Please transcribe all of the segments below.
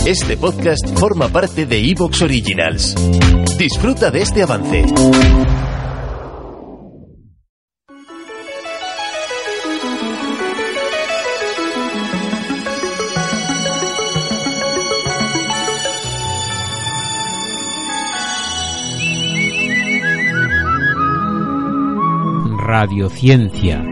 Este podcast forma parte de iVoox Originals. Disfruta de este avance. Radiociencia.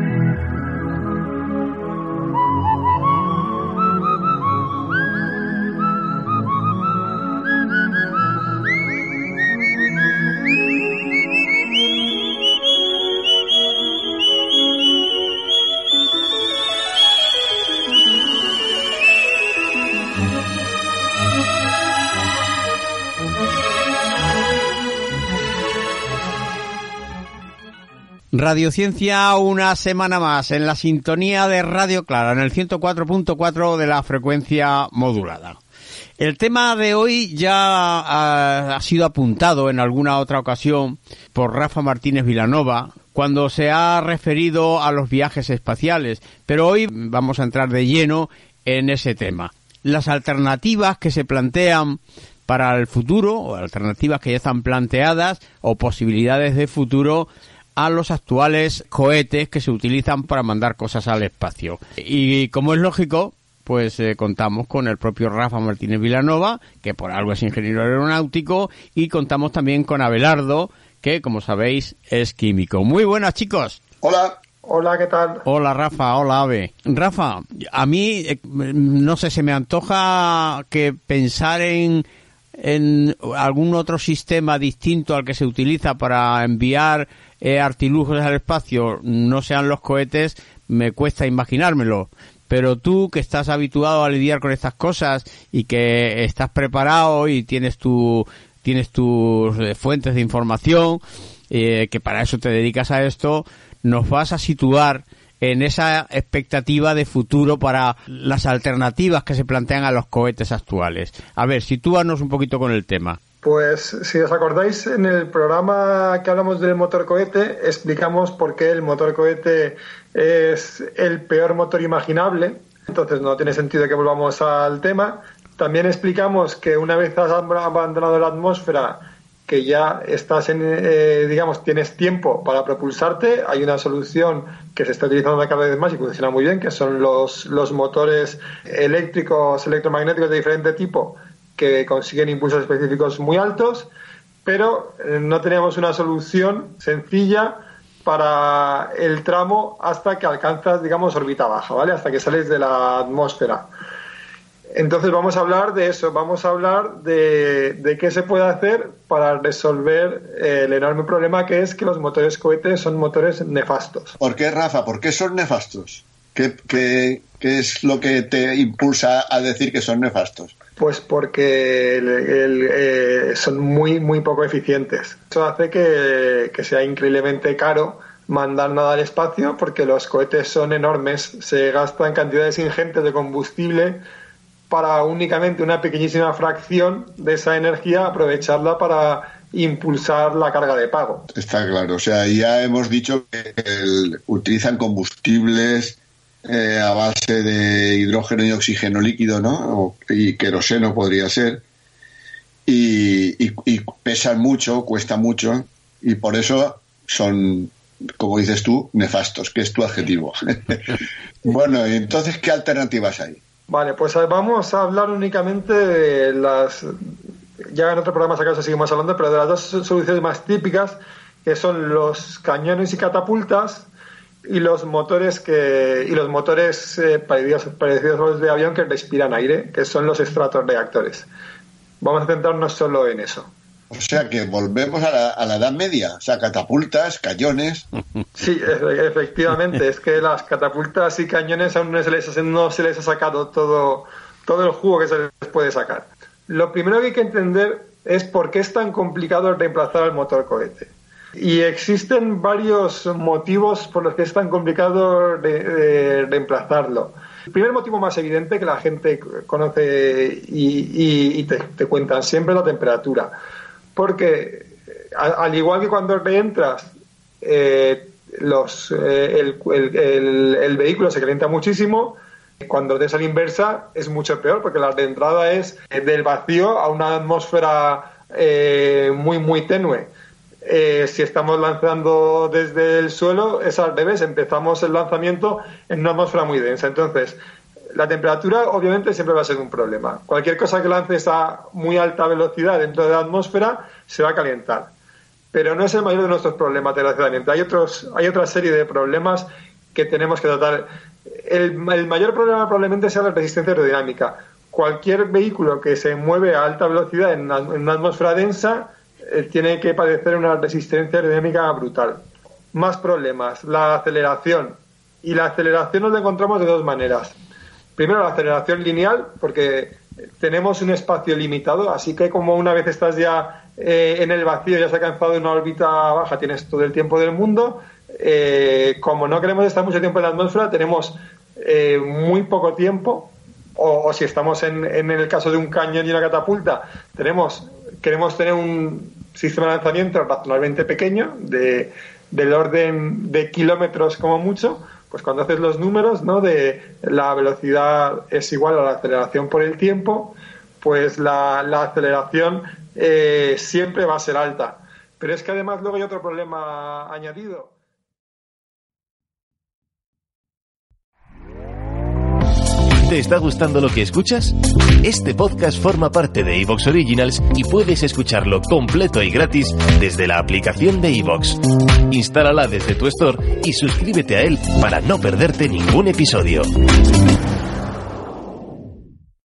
Radiociencia, una semana más en la sintonía de Radio Clara, en el 104.4 de la frecuencia modulada. El tema de hoy ya ha sido apuntado en alguna otra ocasión por Rafa Martínez Vilanova cuando se ha referido a los viajes espaciales, pero hoy vamos a entrar de lleno en ese tema. Las alternativas que se plantean para el futuro, o alternativas que ya están planteadas, o posibilidades de futuro a los actuales cohetes que se utilizan para mandar cosas al espacio. Y como es lógico, pues contamos con el propio Rafa Martínez Vilanova, que por algo es ingeniero aeronáutico, y contamos también con Abelardo, que como sabéis es químico. Muy buenas, chicos. Hola. Hola, ¿qué tal? Hola, Rafa. Hola, Abe. Rafa, a mí, no sé, se me antoja que pensar en algún otro sistema distinto al que se utiliza para enviar artilugios al espacio no sean los cohetes, me cuesta imaginármelo. Pero tú, que estás habituado a lidiar con estas cosas y que estás preparado y tienes tus fuentes de información, que para eso te dedicas a esto, nos vas a situar en esa expectativa de futuro para las alternativas que se plantean a los cohetes actuales. A ver, sitúanos un poquito con el tema. Pues si os acordáis, en el programa que hablamos del motor cohete, explicamos por qué el motor cohete es el peor motor imaginable, entonces no tiene sentido que volvamos al tema. También explicamos que una vez has abandonado la atmósfera, que ya estás tienes tiempo para propulsarte, hay una solución que se está utilizando cada vez más y funciona muy bien, que son los motores eléctricos, electromagnéticos de diferente tipo, que consiguen impulsos específicos muy altos, pero no teníamos una solución sencilla para el tramo hasta que alcanzas, órbita baja, ¿vale? Hasta que sales de la atmósfera. Entonces vamos a hablar de eso, vamos a hablar de qué se puede hacer para resolver el enorme problema que es que los motores cohetes son motores nefastos. ¿Por qué, Rafa? ¿Por qué son nefastos? ¿Qué es lo que te impulsa a decir que son nefastos? Pues porque son muy, muy poco eficientes. Eso hace que sea increíblemente caro mandar nada al espacio, porque los cohetes son enormes, se gastan cantidades ingentes de combustible para únicamente una pequeñísima fracción de esa energía aprovecharla para impulsar la carga de pago. Está claro, o sea, ya hemos dicho que utilizan combustibles a base de hidrógeno y oxígeno líquido, ¿no? Y queroseno podría ser, y pesan mucho, cuesta mucho, y por eso son, como dices tú, nefastos, que es tu adjetivo. Bueno, entonces, ¿qué alternativas hay? Vale, pues vamos a hablar únicamente de las... Ya en otro programa acaso seguimos hablando, pero de las dos soluciones más típicas, que son los cañones y catapultas y los motores parecidos a los de avión que respiran aire, que son los estratorreactores. Vamos a centrarnos solo en eso. O sea que volvemos a la Edad Media, o sea, catapultas, cañones. Sí, efectivamente, es que las catapultas y cañones aún no se les ha sacado todo el jugo que se les puede sacar. Lo primero que hay que entender es por qué es tan complicado reemplazar al motor cohete. Y existen varios motivos por los que es tan complicado reemplazarlo. El primer motivo más evidente que la gente conoce y te cuentan siempre es la temperatura. Porque al igual que cuando reentras, el vehículo se calienta muchísimo, Cuando es a la inversa es mucho peor, porque la de entrada es del vacío a una atmósfera muy, muy tenue. Si estamos lanzando desde el suelo, es al revés, empezamos el lanzamiento en una atmósfera muy densa. Entonces, la temperatura obviamente siempre va a ser un problema. Cualquier cosa que lances a muy alta velocidad dentro de la atmósfera se va a calentar. Pero no es el mayor de nuestros problemas, desgraciadamente. Hay otra serie de problemas que tenemos que tratar. El mayor problema probablemente sea la resistencia aerodinámica. Cualquier vehículo que se mueve a alta velocidad en una atmósfera densa tiene que padecer una resistencia aerodinámica brutal. Más problemas, la aceleración. Y la aceleración nos la encontramos de dos maneras. Primero, la aceleración lineal, porque tenemos un espacio limitado, así que como una vez estás ya en el vacío, ya has alcanzado una órbita baja, tienes todo el tiempo del mundo. Como no queremos estar mucho tiempo en la atmósfera, tenemos muy poco tiempo, o si estamos en el caso de un cañón y una catapulta, queremos tener un sistema de lanzamiento razonablemente pequeño, del orden de kilómetros como mucho. Pues cuando haces los números, ¿no?, de la velocidad es igual a la aceleración por el tiempo, pues la aceleración siempre va a ser alta. Pero es que además luego hay otro problema añadido. ¿Te está gustando lo que escuchas? Este podcast forma parte de iVoox Originals y puedes escucharlo completo y gratis desde la aplicación de iVoox. Instálala desde tu store y suscríbete a él para no perderte ningún episodio.